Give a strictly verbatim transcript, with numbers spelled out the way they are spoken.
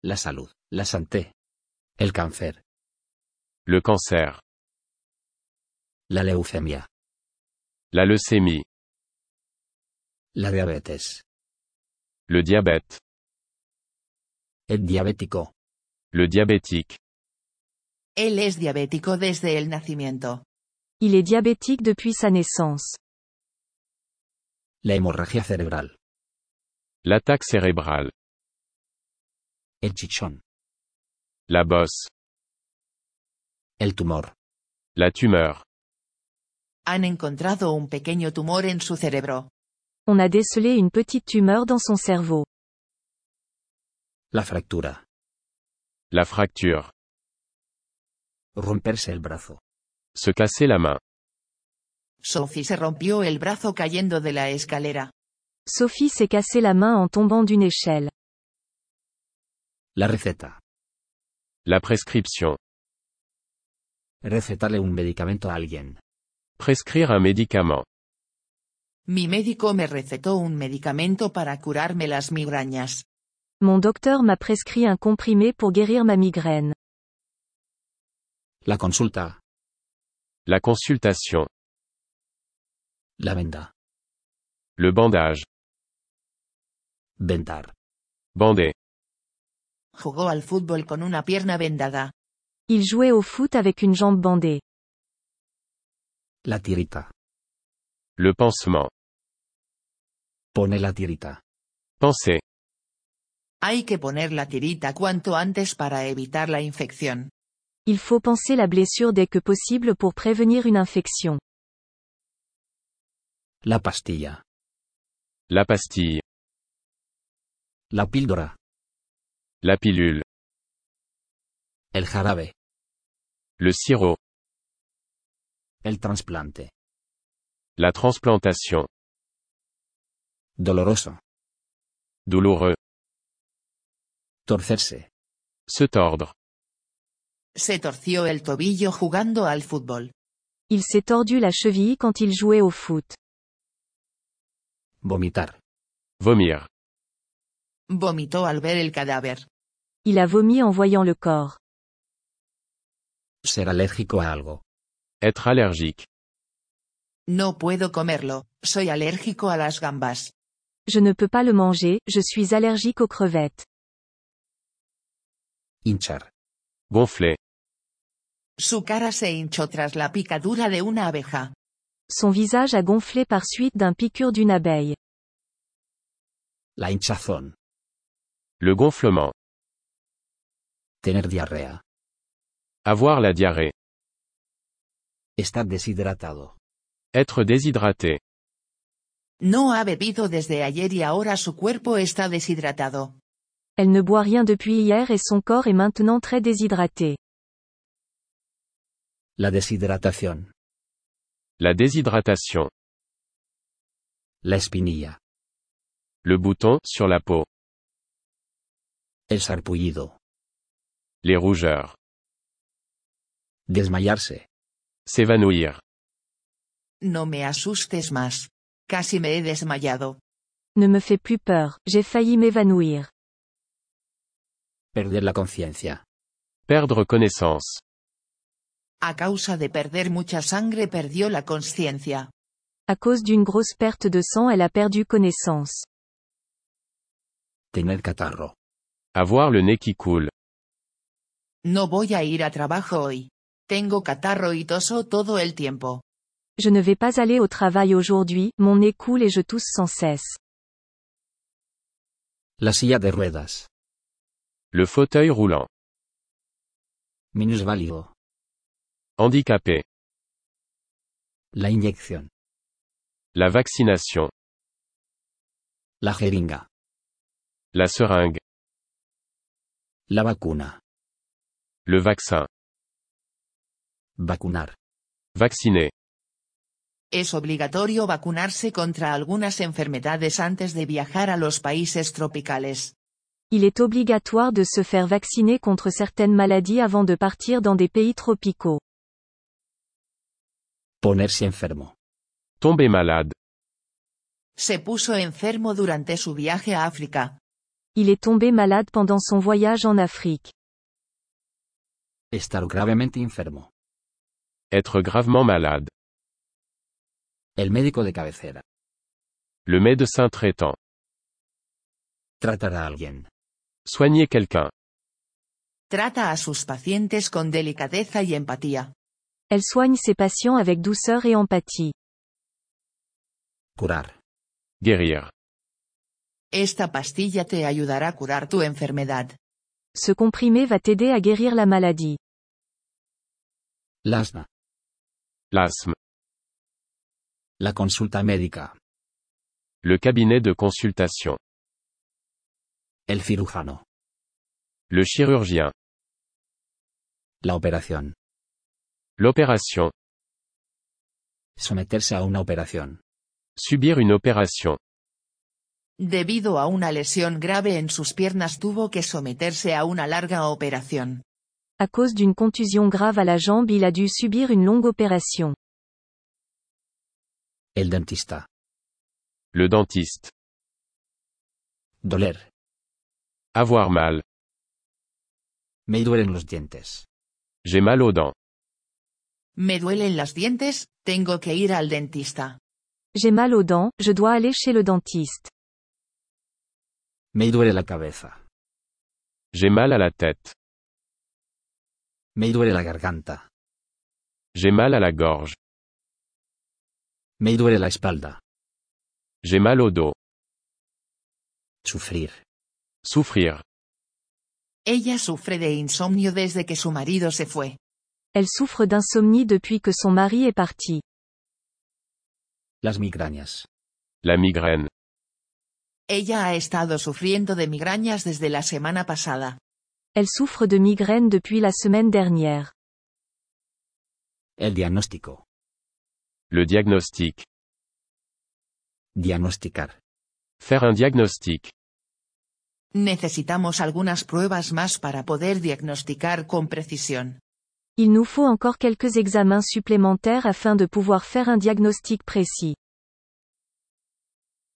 La salud, la santé. El cáncer. Le cancer. La leucemia. La leucémie. La diabetes. Le diabète. El diabético. Le diabétique. Él es diabético desde el nacimiento. Il est diabétique depuis sa naissance. La hemorragia cerebral. L'attaque cérébrale. El chichón. La bosse. El tumor. La tumeur. Han encontrado un pequeño tumor en su cerebro. On a décelé une petite tumeur dans son cerveau. La fractura. La fracture. Romperse el brazo. Se casser la main. Sophie se rompió el brazo cayendo de la escalera. Sophie s'est cassé la main en tombant d'une échelle. La receta. La prescription. Recetarle un medicamento a alguien. Prescrire un médicament. Mi médico me recetó un medicamento para curarme las migrañas. Mon docteur m'a prescrit un comprimé pour guérir ma migraine. La consulta. La consultation. La venda. Le bandage. Vendar. Bander. Jugó al fútbol con una pierna vendada. Il jouait au foot avec une jambe bandée. La tirita. Le pansement. Pone la tirita. Penser. Hay que poner la tirita cuanto antes para evitar la infección. Il faut panser la blessure dès que possible pour prévenir une infection. La pastilla. La pastille. La píldora. La pilule. El jarabe. Le sirop. El trasplante. La transplantation. Doloroso. Douloureux. Torcerse. Se tordre. Se torció el tobillo jugando al fútbol. Il s'est tordu la cheville quand il jouait au foot. Vomitar. Vomir. Vomitó al ver el cadáver. Il a vomi en voyant le corps. Ser alérgico a algo. Être allergique. No puedo comerlo, soy alérgico a las gambas. Je ne peux pas le manger, je suis allergique aux crevettes. Hinchar. Gonfler. Su cara se hinchó tras la picadura de una abeja. Son visage a gonflé par suite d'un piqûre d'une abeille. La hinchazón. Le gonflement. Tener diarrea. Avoir la diarrhée. Estar deshidratado. Être déshydraté. No ha bebido desde ayer y ahora su cuerpo está deshidratado. Elle ne boit rien depuis hier et son corps est maintenant très déshydraté. La deshidratación. La déshydratation. La espinilla. Le bouton, sur la peau. El sarpullido. Les rougeurs. Desmayarse. S'évanouir. No me asustes más. Casi me he desmayado. Ne me fais plus peur, j'ai failli m'évanouir. Perder la conciencia. Perdre connaissance. A causa de perder mucha sangre perdió la conciencia. À cause d'une grosse perte de sang, elle a perdu connaissance. Tener catarro. Avoir le nez qui coule. No voy a ir a trabajo hoy. Tengo catarro y toso todo el tiempo. Je ne vais pas aller au travail aujourd'hui, mon nez coule et je tousse sans cesse. La silla de ruedas. Le fauteuil roulant. Minusválido. Handicapé. La inyección. La vaccination. La jeringa. La seringue. La vacuna. Le vaccin. Vacunar. Vacciner. Es obligatorio vacunarse contra algunas enfermedades antes de viajar a los países tropicales. Il est obligatoire de se faire vacciner contre certaines maladies avant de partir dans des pays tropicaux. Ponerse enfermo. Tomber malade. Se puso enfermo durante su viaje a África. Il est tombé malade pendant son voyage en Afrique. Estar gravemente enfermo. Être gravement malade. El médico de cabecera. Le médecin traitant. Tratar a alguien. Soigner quelqu'un. Trata a sus pacientes con delicadeza y empatía. Elle soigne ses patients avec douceur et empathie. Curar. Guérir. Esta pastilla te ayudará a curar tu enfermedad. Ce comprimé va t'aider à guérir la maladie. L'asma. L'asthme. La consulta médica. Le cabinet de consultation. El cirujano. Le chirurgien. La operación. L'opération. Someterse a una operación. Subir une opération. Debido a una lesión grave en sus piernas tuvo que someterse a una larga operación. À cause d'une contusion grave à la jambe, il a dû subir une longue opération. El dentista. Le dentiste. Doler. Avoir mal. Me duelen los dientes. J'ai mal aux dents. Me duelen los dientes, tengo que ir al dentista. J'ai mal aux dents, je dois aller chez le dentiste. Me duele la cabeza. J'ai mal à la tête. Me duele la garganta. J'ai mal à la gorge. Me duele la espalda. J'ai mal au dos. Sufrir. Souffrir. Ella sufre de insomnio desde que su marido se fue. Elle souffre d'insomnie depuis que son mari est parti. Las migrañas. La migraine. Ella ha estado sufriendo de migrañas desde la semana pasada. Elle souffre de migraine depuis la semaine dernière. El diagnóstico. Le diagnostic. Diagnosticar. Faire un diagnostic. Necesitamos algunas pruebas más para poder diagnosticar con precisión. Il nous faut encore quelques examens supplémentaires afin de pouvoir faire un diagnostic précis.